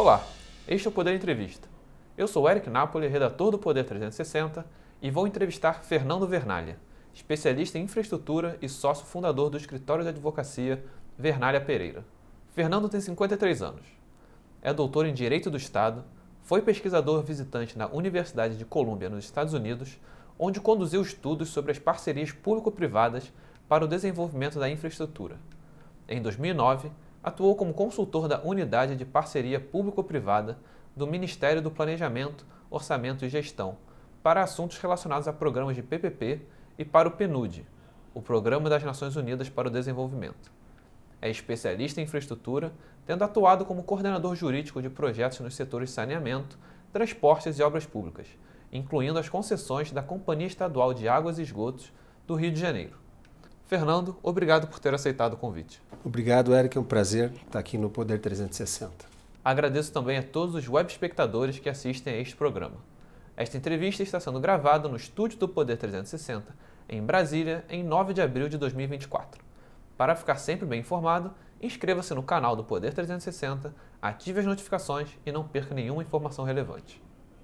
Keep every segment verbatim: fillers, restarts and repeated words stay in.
Olá, este é o Poder Entrevista. Eu sou Eric Napoli, redator do Poder trezentos e sessenta, e vou entrevistar Fernando Vernalha, especialista em infraestrutura e sócio fundador do escritório de advocacia Vernalha Pereira. Fernando tem cinquenta e três anos. É doutor em Direito do Estado, foi pesquisador visitante na Universidade de Colômbia, nos Estados Unidos, onde conduziu estudos sobre as parcerias público-privadas para o desenvolvimento da infraestrutura. Em dois mil e nove, atuou como consultor da Unidade de Parceria Público-Privada do Ministério do Planejamento, Orçamento e Gestão para assuntos relacionados a programas de P P P e para o PNUD, o Programa das Nações Unidas para o Desenvolvimento. É especialista em infraestrutura, tendo atuado como coordenador jurídico de projetos nos setores saneamento, transportes e obras públicas, incluindo as concessões da Companhia Estadual de Águas e Esgotos do Rio de Janeiro. Fernando, obrigado por ter aceitado o convite. Obrigado, Eric. É um prazer estar aqui no Poder trezentos e sessenta. Agradeço também a todos os web espectadores que assistem a este programa. Esta entrevista está sendo gravada no estúdio do Poder trezentos e sessenta, em Brasília, em nove de abril de dois mil e vinte e quatro. Para ficar sempre bem informado, inscreva-se no canal do Poder trezentos e sessenta, ative as notificações e não perca nenhuma informação relevante.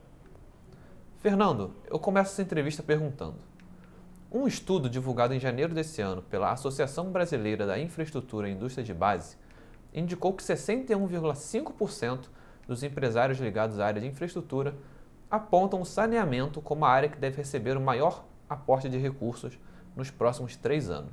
Fernando, eu começo essa entrevista perguntando: um estudo divulgado em janeiro desse ano pela Associação Brasileira da Infraestrutura e Indústria de Base indicou que sessenta e um vírgula cinco por cento dos empresários ligados à área de infraestrutura apontam o saneamento como a área que deve receber o maior aporte de recursos nos próximos três anos.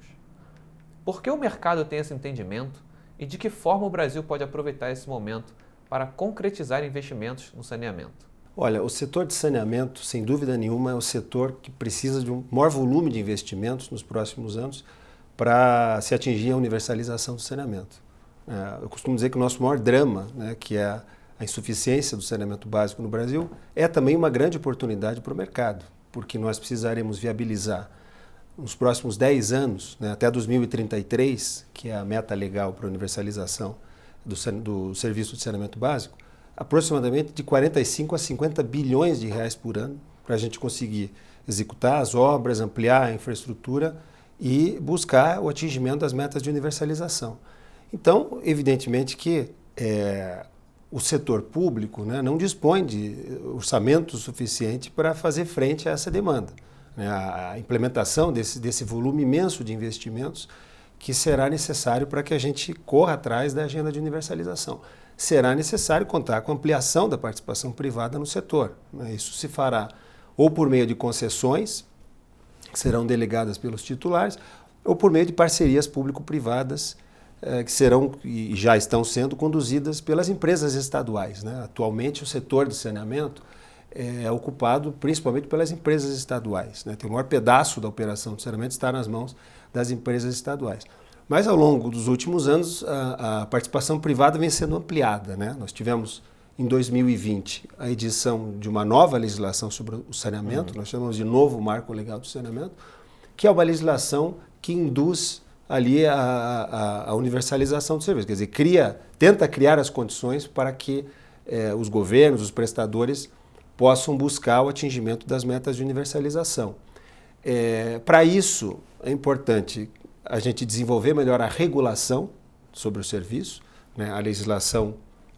Por que o mercado tem esse entendimento e de que forma o Brasil pode aproveitar esse momento para concretizar investimentos no saneamento? Olha, o setor de saneamento, sem dúvida nenhuma, é o setor que precisa de um maior volume de investimentos nos próximos anos para se atingir a universalização do saneamento. É, eu costumo dizer que o nosso maior drama, né, que é a insuficiência do saneamento básico no Brasil, é também uma grande oportunidade para o mercado, porque nós precisaremos viabilizar nos próximos dez anos, né, até dois mil e trinta e três, que é a meta legal para a universalização do, do serviço de saneamento básico, aproximadamente de quarenta e cinco a cinquenta bilhões de reais por ano para a gente conseguir executar as obras, ampliar a infraestrutura e buscar o atingimento das metas de universalização. Então, evidentemente que é, o setor público, né, não dispõe de orçamento suficiente para fazer frente a essa demanda, né, a implementação desse, desse volume imenso de investimentos que será necessário para que a gente corra atrás da agenda de universalização. Será necessário contar com ampliação da participação privada no setor. Isso se fará ou por meio de concessões, que serão delegadas pelos titulares, ou por meio de parcerias público-privadas, que serão e já estão sendo conduzidas pelas empresas estaduais. Atualmente, o setor de saneamento é ocupado principalmente pelas empresas estaduais. Tem o maior pedaço da operação de saneamento está nas mãos das empresas estaduais. Mas ao longo dos últimos anos, a, a participação privada vem sendo ampliada, né? Nós tivemos, em dois mil e vinte, a edição de uma nova legislação sobre o saneamento, uhum. Nós chamamos de novo Marco Legal do Saneamento, que é uma legislação que induz ali a, a, a universalização do serviço, quer dizer, cria, tenta criar as condições para que eh, os governos, os prestadores, possam buscar o atingimento das metas de universalização. É, para isso, é importante a gente desenvolver melhor a regulação sobre o serviço, né? A legislação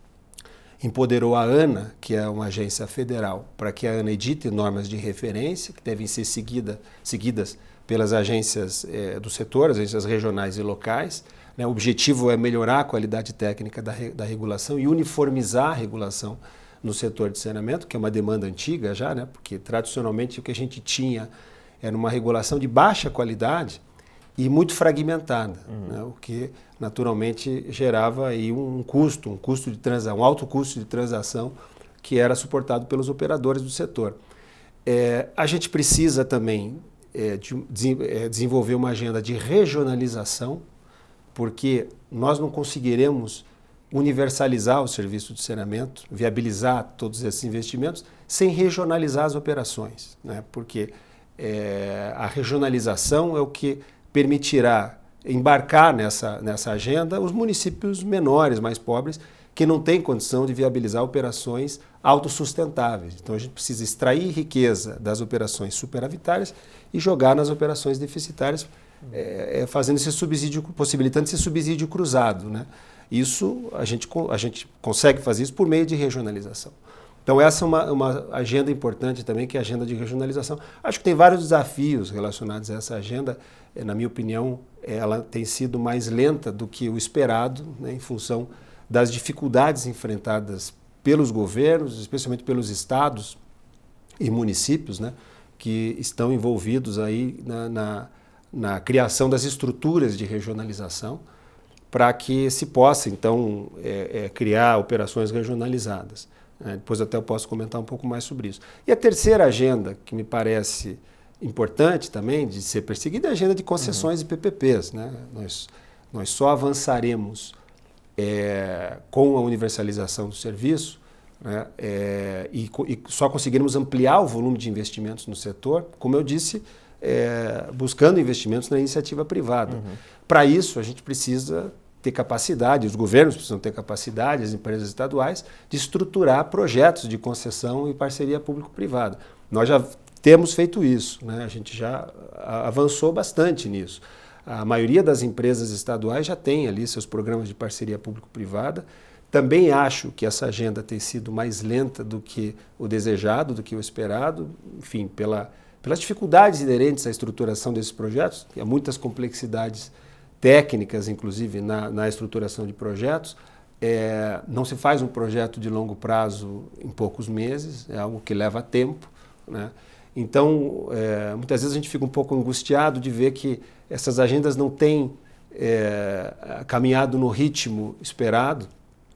empoderou a ANA, que é uma agência federal, para que a ANA edite normas de referência, que devem ser seguida, seguidas pelas agências eh, do setor, as agências regionais e locais. Né? O objetivo é melhorar a qualidade técnica da, da regulação e uniformizar a regulação no setor de saneamento, que é uma demanda antiga já, né? Porque tradicionalmente o que a gente tinha era uma regulação de baixa qualidade e muito fragmentada, uhum. né? O que naturalmente gerava aí um custo, um custo de transação, um alto custo de transação que era suportado pelos operadores do setor. É, a gente precisa também é, de, de, é, desenvolver uma agenda de regionalização, porque nós não conseguiremos universalizar o serviço de saneamento, viabilizar todos esses investimentos, sem regionalizar as operações, né? Porque é, a regionalização é o que permitirá embarcar nessa, nessa agenda os municípios menores, mais pobres, que não têm condição de viabilizar operações autossustentáveis. Então a gente precisa extrair riqueza das operações superavitárias e jogar nas operações deficitárias, é, fazendo esse subsídio, possibilitando esse subsídio cruzado, né? Isso, a gente, a gente consegue fazer isso por meio de regionalização. Então essa é uma, uma agenda importante também, que é a agenda de regionalização. Acho que tem vários desafios relacionados a essa agenda. Na minha opinião, ela tem sido mais lenta do que o esperado, né, em função das dificuldades enfrentadas pelos governos, especialmente pelos estados e municípios, né, que estão envolvidos aí na, na, na criação das estruturas de regionalização, para que se possa, então, é, é, criar operações regionalizadas. É, depois até eu posso comentar um pouco mais sobre isso. E a terceira agenda, que me parece importante também de ser perseguida, é a agenda de concessões uhum. e P P Ps. Né? Nós, nós só avançaremos é, com a universalização do serviço, né? é, e, e só conseguiremos ampliar o volume de investimentos no setor, como eu disse, é, buscando investimentos na iniciativa privada. Uhum. Para isso, a gente precisa ter capacidade, os governos precisam ter capacidade, as empresas estaduais, de estruturar projetos de concessão e parceria público-privada. Nós já temos feito isso, né? A gente já avançou bastante nisso. A maioria das empresas estaduais já tem ali seus programas de parceria público-privada. Também acho que essa agenda tem sido mais lenta do que o desejado, do que o esperado, enfim, pela, pelas dificuldades inerentes à estruturação desses projetos, há muitas complexidades técnicas, inclusive, na, na estruturação de projetos. É, não se faz um projeto de longo prazo em poucos meses, é algo que leva tempo, né? Então, é, muitas vezes a gente fica um pouco angustiado de ver que essas agendas não têm é, caminhado no ritmo esperado,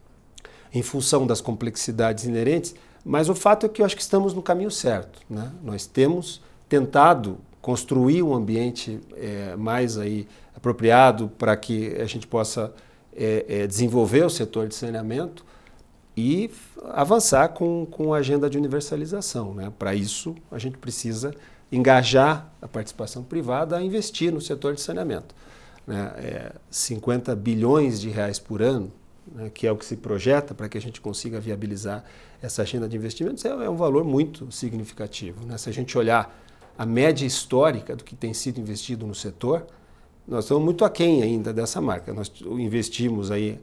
em função das complexidades inerentes, mas o fato é que eu acho que estamos no caminho certo, né? Nós temos tentado construir um ambiente é, mais aí apropriado para que a gente possa é, é, desenvolver o setor de saneamento e avançar com, com a agenda de universalização, né? Para isso, a gente precisa engajar a participação privada a investir no setor de saneamento. Né? É, cinquenta bilhões de reais por ano, né, que é o que se projeta para que a gente consiga viabilizar essa agenda de investimentos, é, é um valor muito significativo. Né? Se a gente olhar a média histórica do que tem sido investido no setor, nós estamos muito aquém ainda dessa marca. Nós investimos aí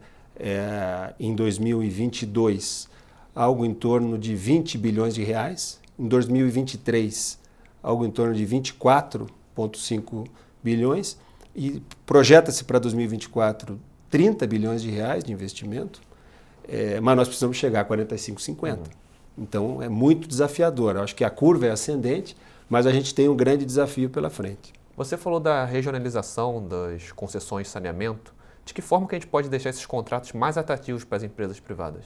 é, em dois mil e vinte e dois algo em torno de vinte bilhões de reais, em dois mil e vinte e três algo em torno de vinte e quatro vírgula cinco bilhões e projeta-se para dois mil e vinte e quatro trinta bilhões de reais de investimento, é, mas nós precisamos chegar a quarenta e cinco, cinquenta. Uhum. Então é muito desafiador. Eu acho que a curva é ascendente, mas a gente tem um grande desafio pela frente. Você falou da regionalização das concessões de saneamento. De que forma que a gente pode deixar esses contratos mais atrativos para as empresas privadas?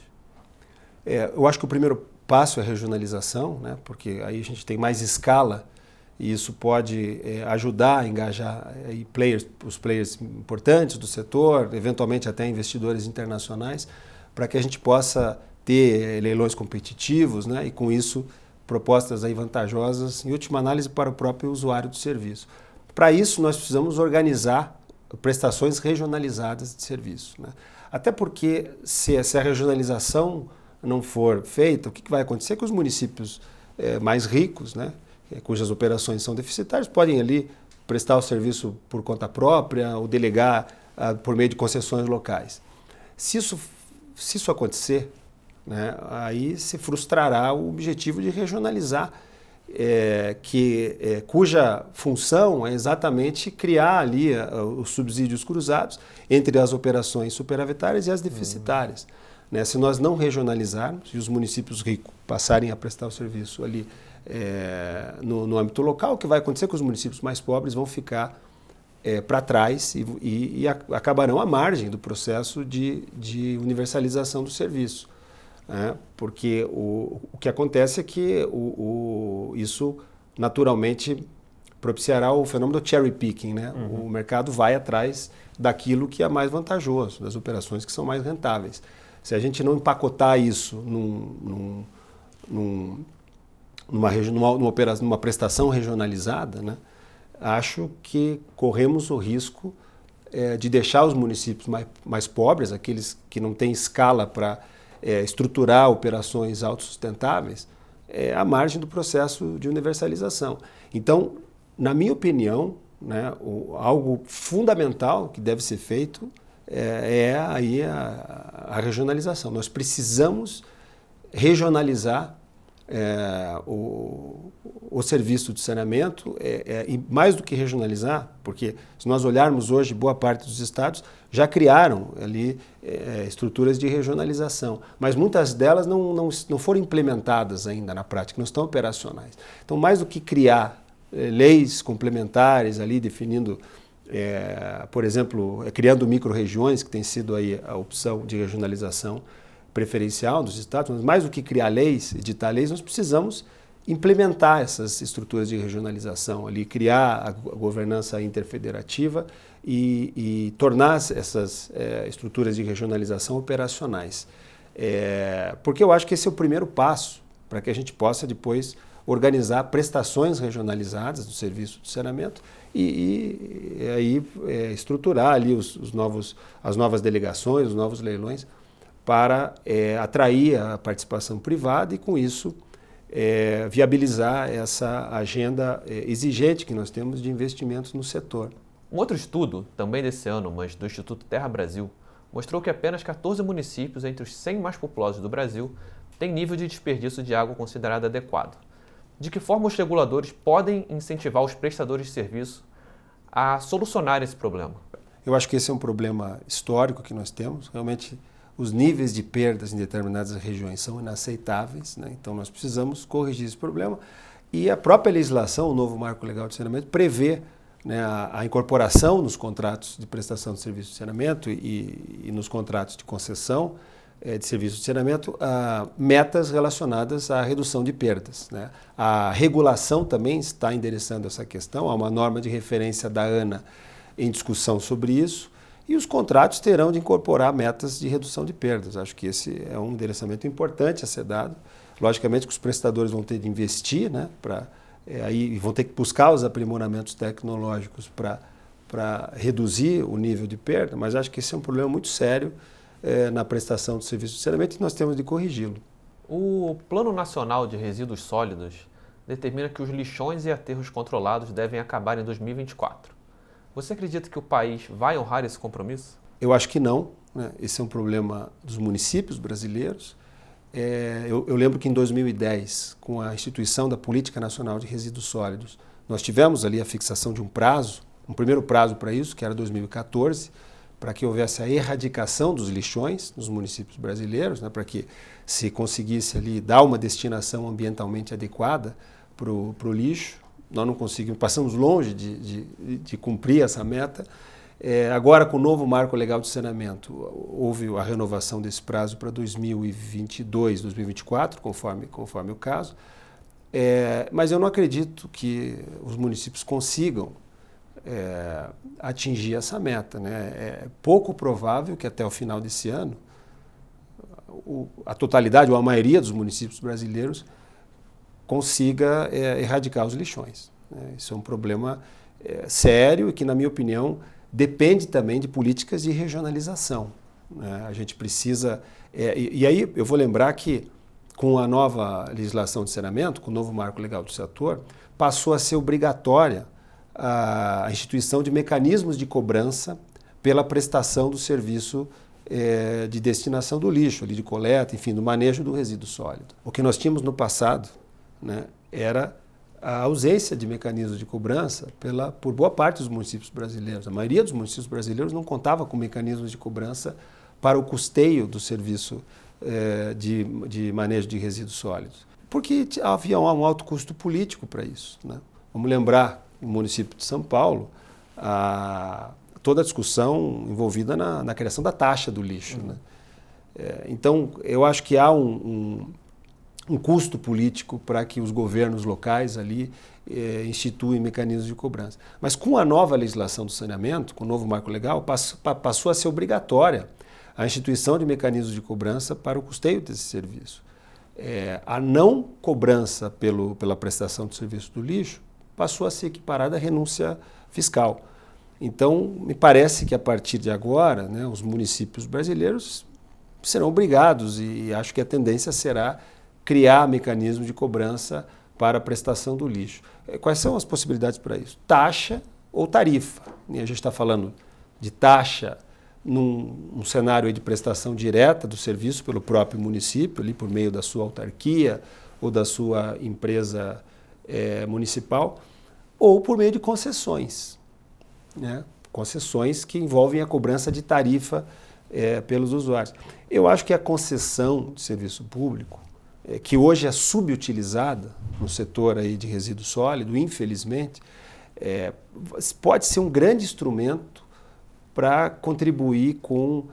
É, eu acho que o primeiro passo é a regionalização, né? Porque aí a gente tem mais escala e isso pode é, ajudar a engajar aí players, os players importantes do setor, eventualmente até investidores internacionais, para que a gente possa ter leilões competitivos, né? E com isso propostas aí vantajosas, em última análise, para o próprio usuário do serviço. Para isso, nós precisamos organizar prestações regionalizadas de serviço, né? Até porque, se, se a regionalização não for feita, o que, que vai acontecer? Que os municípios é, mais ricos, né, cujas operações são deficitárias, podem ali prestar o serviço por conta própria ou delegar ah, por meio de concessões locais. Se isso, se isso acontecer, né, aí se frustrará o objetivo de regionalizar, é, que, é, cuja função é exatamente criar ali a, os subsídios cruzados entre as operações superavitárias e as deficitárias. Uhum. Né, se nós não regionalizarmos e os municípios ricos passarem a prestar o serviço ali é, no, no âmbito local, o que vai acontecer é que os municípios mais pobres vão ficar é, para trás e, e, e a, acabarão à margem do processo de, de universalização do serviço. Né, porque o, o que acontece é que o, o, isso naturalmente propiciará o fenômeno do cherry picking. Né? Uhum. O mercado vai atrás daquilo que é mais vantajoso, das operações que são mais rentáveis. Se a gente não empacotar isso num, num, num, numa, numa, numa, operação, numa prestação regionalizada, né, acho que corremos o risco é, de deixar os municípios mais, mais pobres, aqueles que não têm escala para é, estruturar operações autossustentáveis, é, à margem do processo de universalização. Então, na minha opinião, né, o, algo fundamental que deve ser feito é, é aí a, a regionalização. Nós precisamos regionalizar é, o, o serviço de saneamento é, é, e mais do que regionalizar, porque se nós olharmos hoje, boa parte dos estados já criaram ali é, estruturas de regionalização, mas muitas delas não, não, não foram implementadas ainda na prática, não estão operacionais. Então, mais do que criar é, leis complementares ali definindo, é, por exemplo, é, criando micro-regiões, que tem sido aí a opção de regionalização preferencial dos estados, mas mais do que criar leis, editar leis, nós precisamos implementar essas estruturas de regionalização ali, criar a governança interfederativa e, e tornar essas é, estruturas de regionalização operacionais. É, porque eu acho que esse é o primeiro passo para que a gente possa depois organizar prestações regionalizadas do serviço de saneamento e, e, e aí é, estruturar ali os, os novos, as novas delegações, os novos leilões, para é, atrair a participação privada e, com isso, é, viabilizar essa agenda é, exigente que nós temos de investimentos no setor. Um outro estudo, também desse ano, mas do Instituto Terra Brasil, mostrou que apenas quatorze municípios entre os cem mais populosos do Brasil têm nível de desperdício de água considerado adequado. De que forma os reguladores podem incentivar os prestadores de serviço a solucionar esse problema? Eu acho que esse é um problema histórico que nós temos. Realmente, os níveis de perdas em determinadas regiões são inaceitáveis, né? Então nós precisamos corrigir esse problema. E a própria legislação, o novo Marco Legal de Saneamento, prevê, né, a, a incorporação nos contratos de prestação de serviço de saneamento e, e nos contratos de concessão é, de serviço de saneamento a, metas relacionadas à redução de perdas, né? A regulação também está endereçando essa questão, há uma norma de referência da ANA em discussão sobre isso. E os contratos terão de incorporar metas de redução de perdas. Acho que esse é um endereçamento importante a ser dado. Logicamente que os prestadores vão ter de investir, né, pra, é, aí vão ter que buscar os aprimoramentos tecnológicos para reduzir o nível de perda, mas acho que esse é um problema muito sério é, na prestação do serviço de saneamento e nós temos de corrigi-lo. O Plano Nacional de Resíduos Sólidos determina que os lixões e aterros controlados devem acabar em dois mil e vinte e quatro. Você acredita que o país vai honrar esse compromisso? Eu acho que não, né? Esse é um problema dos municípios brasileiros. É, eu, eu lembro que em dois mil e dez, com a instituição da Política Nacional de Resíduos Sólidos, nós tivemos ali a fixação de um prazo, um primeiro prazo para isso, que era dois mil e quatorze, para que houvesse a erradicação dos lixões nos municípios brasileiros, né? Para que se conseguisse ali dar uma destinação ambientalmente adequada para o lixo. Nós não conseguimos, passamos longe de, de, de cumprir essa meta. É, agora, com o novo Marco Legal de Saneamento, houve a renovação desse prazo para dois mil e vinte e dois, dois mil e vinte e quatro, conforme, conforme o caso. É, mas eu não acredito que os municípios consigam é, atingir essa meta, né? É pouco provável que até o final desse ano o, a totalidade ou a maioria dos municípios brasileiros consiga é, erradicar os lixões. Né? Isso é um problema é, sério e que, na minha opinião, depende também de políticas de regionalização. Né? A gente precisa... É, e, e aí eu vou lembrar que, com a nova legislação de saneamento, com o novo Marco Legal do Setor, passou a ser obrigatória a, a instituição de mecanismos de cobrança pela prestação do serviço é, de destinação do lixo, ali, de coleta, enfim, do manejo do resíduo sólido. O que nós tínhamos no passado, né, era a ausência de mecanismos de cobrança pela, por boa parte dos municípios brasileiros. A maioria dos municípios brasileiros não contava com mecanismos de cobrança para o custeio do serviço eh, de, de manejo de resíduos sólidos, porque havia um, um alto custo político para isso. Né? Vamos lembrar, no município de São Paulo, a, toda a discussão envolvida na, na criação da taxa do lixo. Uhum. Né? É, então, eu acho que há um... um um custo político para que os governos locais ali eh, instituem mecanismos de cobrança. Mas com a nova legislação do saneamento, com o novo marco legal, passou, passou a ser obrigatória a instituição de mecanismos de cobrança para o custeio desse serviço. É, a não cobrança pelo, pela prestação do serviço do lixo passou a ser equiparada à renúncia fiscal. Então, me parece que a partir de agora, né, os municípios brasileiros serão obrigados, e acho que a tendência será criar mecanismos de cobrança para a prestação do lixo. Quais são as possibilidades para isso? Taxa ou tarifa. E a gente está falando de taxa num um cenário aí de prestação direta do serviço pelo próprio município, ali por meio da sua autarquia ou da sua empresa é, municipal, ou por meio de concessões, né? Concessões que envolvem a cobrança de tarifa é, pelos usuários. Eu acho que a concessão de serviço público, é, que hoje é subutilizada no setor aí de resíduo sólido, infelizmente, é, pode ser um grande instrumento para contribuir com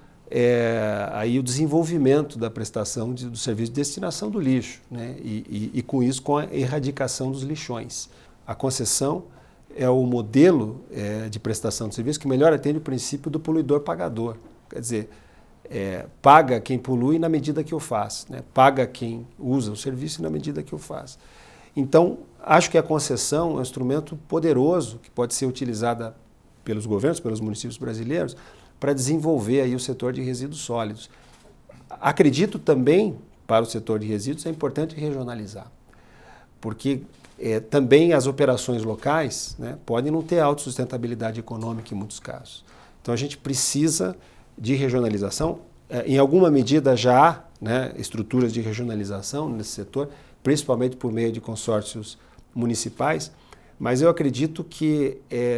é, aí o desenvolvimento da prestação de, do serviço de destinação do lixo, né? e, e, e com isso com a erradicação dos lixões. A concessão é o modelo é, de prestação de serviço que melhor atende o princípio do poluidor-pagador. Quer dizer, é, paga quem polui na medida que eu faço, né? Paga quem usa o serviço na medida que eu faço. Então, acho que a concessão é um instrumento poderoso que pode ser utilizado pelos governos, pelos municípios brasileiros, para desenvolver aí o setor de resíduos sólidos. Acredito também, para o setor de resíduos, é importante regionalizar, porque é, também as operações locais, né, podem não ter autossustentabilidade econômica em muitos casos. Então a gente precisa de regionalização. É, em alguma medida já há, né, estruturas de regionalização nesse setor, principalmente por meio de consórcios municipais, mas eu acredito que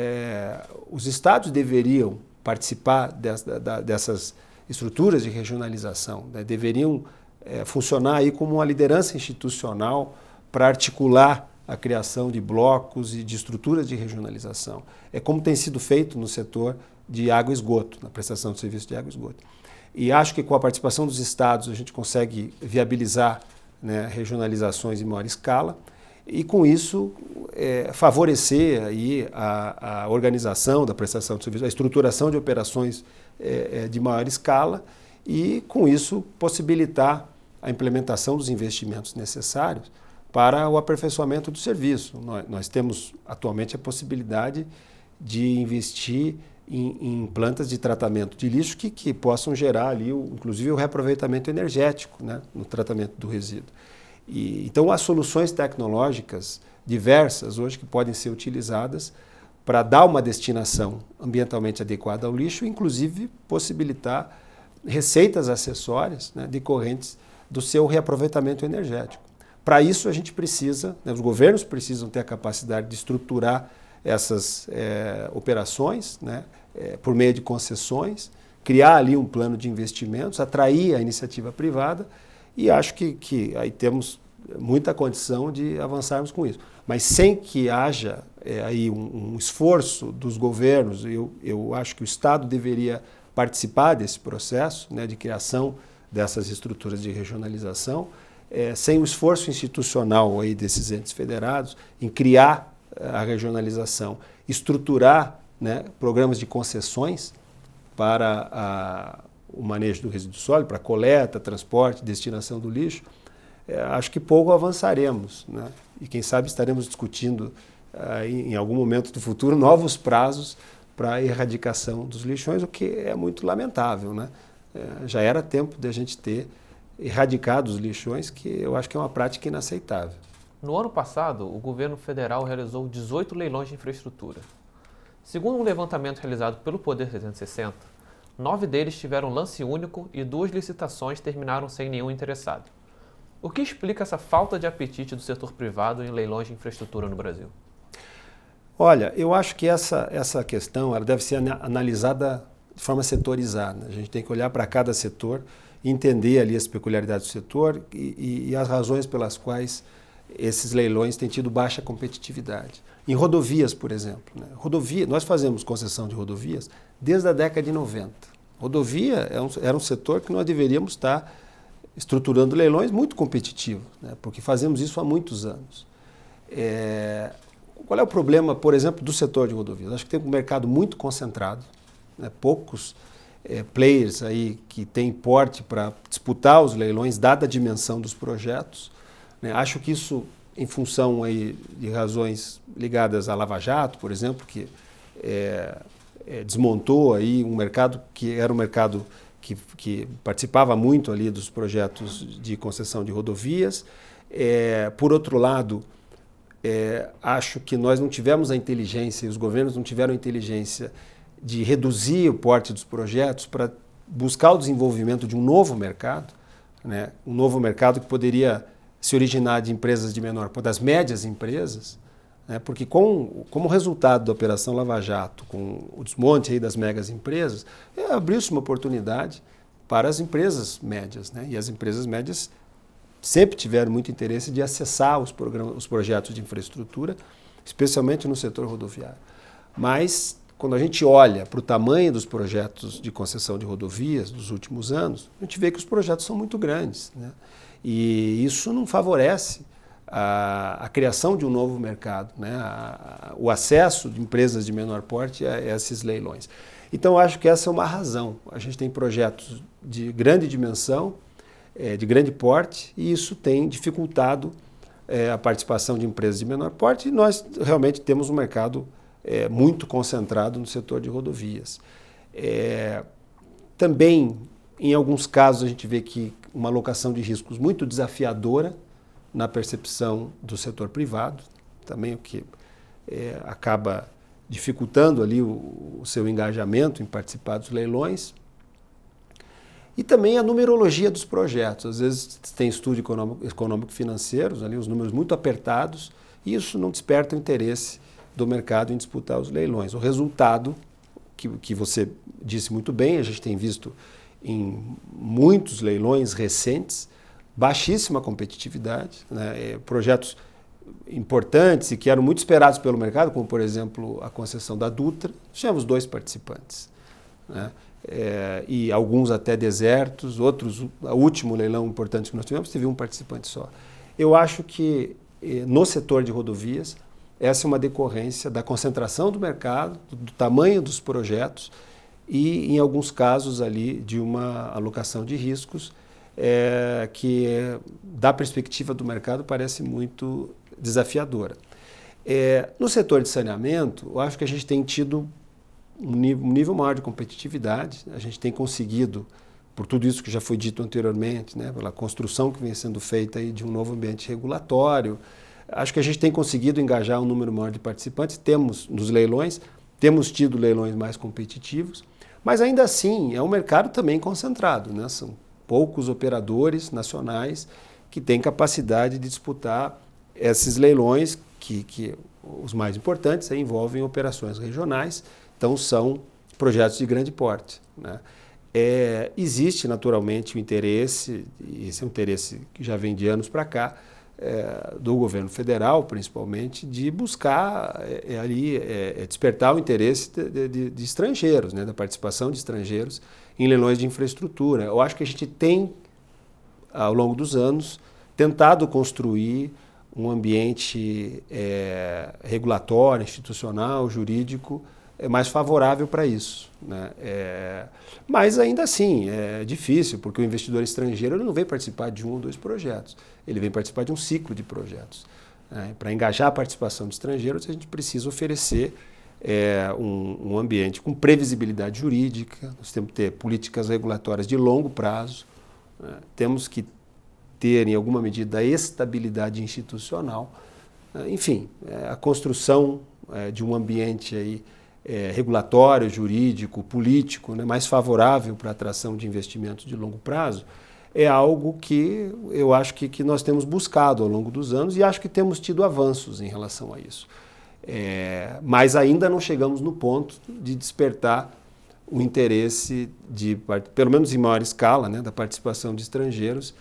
é, os estados deveriam participar dessa, da, dessas estruturas de regionalização, né? Deveriam é, funcionar aí como uma liderança institucional para articular a criação de blocos e de estruturas de regionalização. É como tem sido feito no setor de água e esgoto, na prestação de serviço de água e esgoto. E acho que com a participação dos estados a gente consegue viabilizar, né, regionalizações em maior escala e com isso é, favorecer aí a, a organização da prestação de serviço, a estruturação de operações é, de maior escala e com isso possibilitar a implementação dos investimentos necessários para o aperfeiçoamento do serviço. Nós, nós temos atualmente a possibilidade de investir em, em plantas de tratamento de lixo que, que possam gerar ali, o, inclusive, o reaproveitamento energético, né, no tratamento do resíduo. E, então, há soluções tecnológicas diversas hoje que podem ser utilizadas para dar uma destinação ambientalmente adequada ao lixo, inclusive possibilitar receitas acessórias, né, decorrentes do seu reaproveitamento energético. Para isso, a gente precisa, né, os governos precisam ter a capacidade de estruturar essas é, operações, né, é, por meio de concessões, criar ali um plano de investimentos, atrair a iniciativa privada e acho que, que aí temos muita condição de avançarmos com isso. Mas sem que haja é, aí um, um esforço dos governos, eu, eu acho que o Estado deveria participar desse processo, né, de criação dessas estruturas de regionalização, é, sem o esforço institucional aí desses entes federados em criar a regionalização, estruturar, né, programas de concessões para a, o manejo do resíduo sólido, para coleta, transporte, destinação do lixo, é, acho que pouco avançaremos, né? E quem sabe estaremos discutindo ah, em, em algum momento do futuro novos prazos para a erradicação dos lixões, o que é muito lamentável, né? É, já era tempo de a gente ter erradicado os lixões, que eu acho que é uma prática inaceitável. No ano passado, o governo federal realizou dezoito leilões de infraestrutura. Segundo um levantamento realizado pelo Poder trezentos e sessenta, nove deles tiveram lance único e duas licitações terminaram sem nenhum interessado. O que explica essa falta de apetite do setor privado em leilões de infraestrutura no Brasil? Olha, eu acho que essa, essa questão ela deve ser analisada de forma setorizada. A gente tem que olhar para cada setor, entender ali as peculiaridades do setor e, e, e as razões pelas quais esses leilões têm tido baixa competitividade. Em rodovias, por exemplo, né? Rodovia, nós fazemos concessão de rodovias desde a década de noventa. Rodovia é um, era um setor que nós deveríamos estar estruturando leilões muito competitivos, né? Porque fazemos isso há muitos anos. É, qual é o problema, por exemplo, do setor de rodovias? Acho que tem um mercado muito concentrado, né? Poucos é, players aí que têm porte para disputar os leilões, dada a dimensão dos projetos. Acho que isso, em função aí de razões ligadas à Lava Jato, por exemplo, que é, é, desmontou aí um mercado que era um mercado que, que participava muito ali dos projetos de concessão de rodovias. É, por outro lado, é, acho que nós não tivemos a inteligência, e os governos não tiveram a inteligência de reduzir o porte dos projetos para buscar o desenvolvimento de um novo mercado, né? Um novo mercado que poderia se originar de empresas de menor, das médias empresas, né? Porque com, como resultado da Operação Lava Jato, com o desmonte aí das megas empresas, é, abriu-se uma oportunidade para as empresas médias, né? E as empresas médias sempre tiveram muito interesse de acessar os, programas, os projetos de infraestrutura, especialmente no setor rodoviário. Mas, quando a gente olha para o tamanho dos projetos de concessão de rodovias dos últimos anos, a gente vê que os projetos são muito grandes, né? E isso não favorece a, a criação de um novo mercado, né? a, a, o acesso de empresas de menor porte a, a esses leilões. Então, acho que essa é uma razão. A gente tem projetos de grande dimensão, é, de grande porte, e isso tem dificultado é, a participação de empresas de menor porte, e nós realmente temos um mercado é, muito concentrado no setor de rodovias. É, também, em alguns casos, a gente vê que uma alocação de riscos muito desafiadora na percepção do setor privado, também o que é, acaba dificultando ali o, o seu engajamento em participar dos leilões. E também a numerologia dos projetos. Às vezes tem estudo econômico, econômico-financeiros, ali os números muito apertados, e isso não desperta o interesse do mercado em disputar os leilões. O resultado, que, que você disse muito bem, a gente tem visto em muitos leilões recentes, baixíssima competitividade, né? É, projetos importantes e que eram muito esperados pelo mercado, como por exemplo a concessão da Dutra, tínhamos dois participantes, né? É, e alguns até desertos, outros, o último leilão importante que nós tivemos, teve um participante só. Eu acho que no setor de rodovias, essa é uma decorrência da concentração do mercado, do tamanho dos projetos e, em alguns casos, ali de uma alocação de riscos é, que, da perspectiva do mercado, parece muito desafiadora. É, no setor de saneamento, eu acho que a gente tem tido um nível, um nível maior de competitividade, a gente tem conseguido, por tudo isso que já foi dito anteriormente, né, pela construção que vem sendo feita aí de um novo ambiente regulatório, acho que a gente tem conseguido engajar um número maior de participantes, temos nos leilões, temos tido leilões mais competitivos, mas ainda assim é um mercado também concentrado, né? São poucos operadores nacionais que têm capacidade de disputar esses leilões, que, que os mais importantes aí, envolvem operações regionais, então são projetos de grande porte, né? É, existe naturalmente o interesse, e esse é um interesse que já vem de anos para cá, É, do governo federal, principalmente, de buscar é, ali é, despertar o interesse de, de, de estrangeiros, né, da participação de estrangeiros em leilões de infraestrutura. Eu acho que a gente tem, ao longo dos anos, tentado construir um ambiente é, regulatório, institucional, jurídico, é mais favorável para isso, né? É, mas ainda assim é difícil, porque o investidor estrangeiro ele não vem participar de um ou dois projetos, ele vem participar de um ciclo de projetos, né? Para engajar a participação de estrangeiros, a gente precisa oferecer é, um, um ambiente com previsibilidade jurídica, nós temos que ter políticas regulatórias de longo prazo, né? Temos que ter, em alguma medida, a estabilidade institucional, né? Enfim, é, a construção é, de um ambiente aí, É, regulatório, jurídico, político, né, mais favorável para a atração de investimentos de longo prazo, é algo que eu acho que, que nós temos buscado ao longo dos anos e acho que temos tido avanços em relação a isso. É, mas ainda não chegamos no ponto de despertar o interesse, de, pelo menos em maior escala, né, da participação de estrangeiros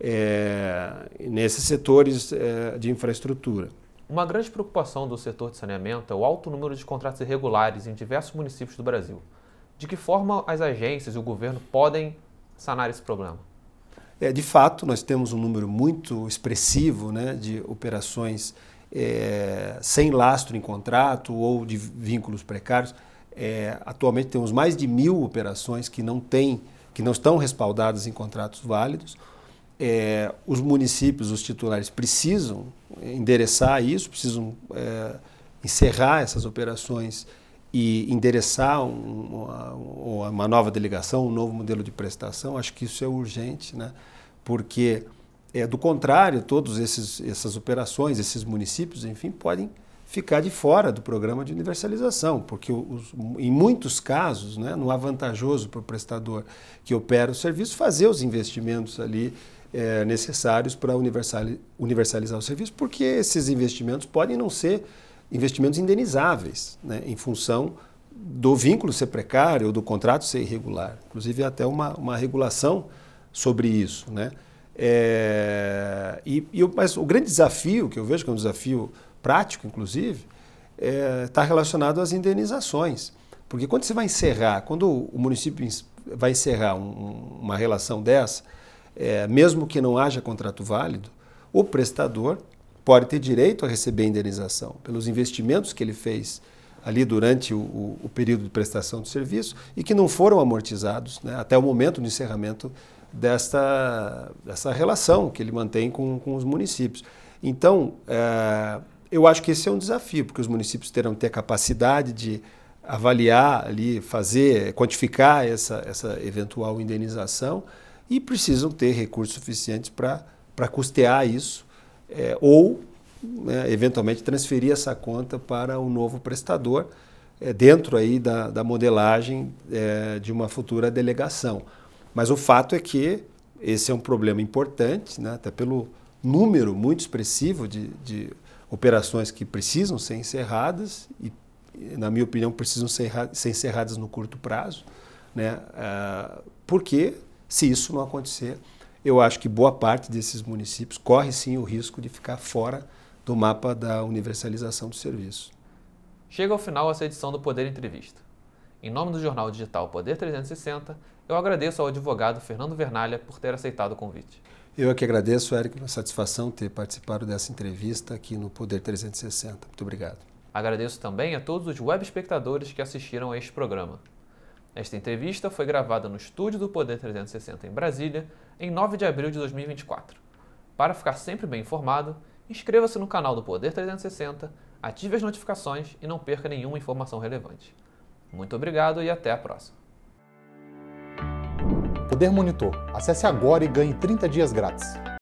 é, nesses setores é, de infraestrutura. Uma grande preocupação do setor de saneamento é o alto número de contratos irregulares em diversos municípios do Brasil. De que forma as agências e o governo podem sanar esse problema? É, de fato, nós temos um número muito expressivo, né, de operações é, sem lastro em contrato ou de vínculos precários. É, atualmente temos mais de mil operações que não têm, que não estão respaldadas em contratos válidos. É, os municípios, os titulares, precisam endereçar isso, precisam é, encerrar essas operações e endereçar um, uma, uma nova delegação, um novo modelo de prestação. Acho que isso é urgente, né? Porque, é, do contrário, todas essas operações, esses municípios, enfim, podem ficar de fora do programa de universalização, porque os, em muitos casos, né, não é vantajoso para o prestador que opera o serviço fazer os investimentos ali é, necessários para universalizar o serviço, porque esses investimentos podem não ser investimentos indenizáveis, né, em função do vínculo ser precário ou do contrato ser irregular. Inclusive, até uma, uma regulação sobre isso, né? É, e, e, mas o grande desafio, que eu vejo que é um desafio prático, inclusive, está é, relacionado às indenizações. Porque quando você vai encerrar, quando o município vai encerrar um, uma relação dessa, é, mesmo que não haja contrato válido, o prestador pode ter direito a receber indenização pelos investimentos que ele fez ali durante o, o, o período de prestação de serviço e que não foram amortizados, né, até o momento do encerramento desta, dessa relação que ele mantém com, com os municípios. Então, é, eu acho que esse é um desafio, porque os municípios terão que ter a capacidade de avaliar ali, fazer, quantificar essa, essa eventual indenização e precisam ter recursos suficientes para para custear isso é, ou, né, eventualmente, transferir essa conta para o novo prestador é, dentro aí da, da modelagem é, de uma futura delegação. Mas o fato é que esse é um problema importante, né, até pelo número muito expressivo de, de operações que precisam ser encerradas e, na minha opinião, precisam ser, ser encerradas no curto prazo, né, uh, porque, se isso não acontecer, eu acho que boa parte desses municípios corre sim o risco de ficar fora do mapa da universalização do serviço. Chega ao final essa edição do Poder Entrevista. Em nome do jornal digital Poder trezentos e sessenta, eu agradeço ao advogado Fernando Vernalha por ter aceitado o convite. Eu é que agradeço, Eric, pela satisfação ter participado dessa entrevista aqui no Poder trezentos e sessenta. Muito obrigado. Agradeço também a todos os web espectadores que assistiram a este programa. Esta entrevista foi gravada no estúdio do Poder trezentos e sessenta em Brasília, em nove de abril de dois mil e vinte e quatro. Para ficar sempre bem informado, inscreva-se no canal do Poder trezentos e sessenta, ative as notificações e não perca nenhuma informação relevante. Muito obrigado e até a próxima. Poder Monitor. Acesse agora e ganhe trinta dias grátis.